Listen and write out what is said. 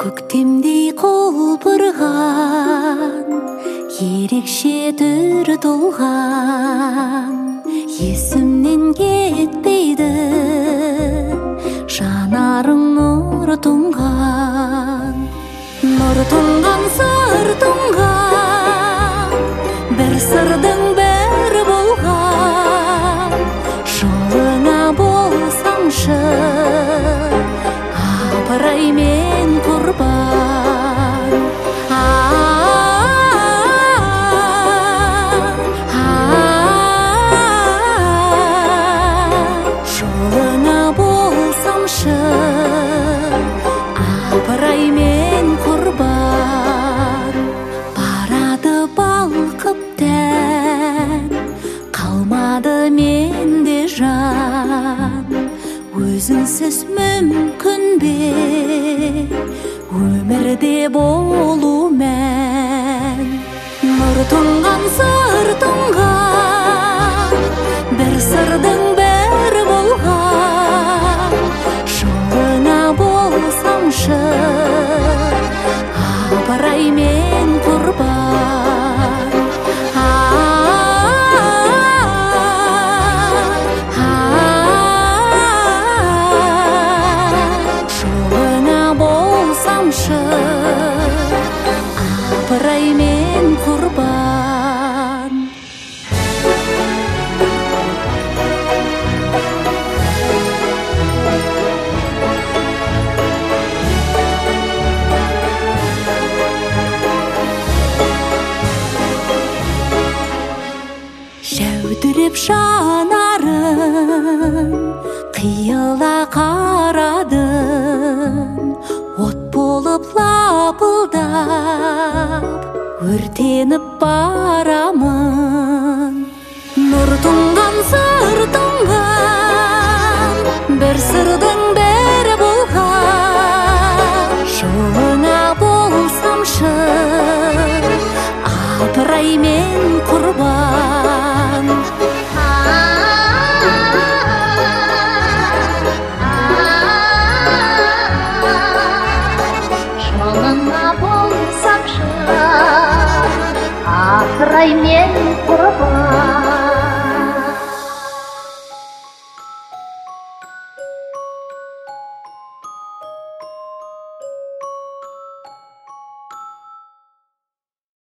Көктемдей құлпырған, ерекше түр толған, есімнен кетпейді, жанарың нұр тұнған. Нұр тұнған, сыр тұнған, бір сырдың бәрі болған. Жолыңа болсамшы, апырай мен құрбан. Жолыңа болсамшы, апырай мен құрбан. Барады балқып тән, қалмады менде жан. Өзіңсіз мүмкін бе өмірде болу мән? Нұр тұнған, сыр тұнған, бір сырдың бәрі болған. Жолыңа болсамшы, апырай мен құрбан. Жолыңа болсамшы, апырай мен құрбан. Жәудіреп жанарың, қиыла қарадың. От болып лапылдап, өртеніп барамын. Нұр тұнған, сыр тұнған, бір сырдың бәрі болған. Жолыңа болсамшы, апырай мен құрбан. Жолыңа болсамшы, апырай мен құрбан.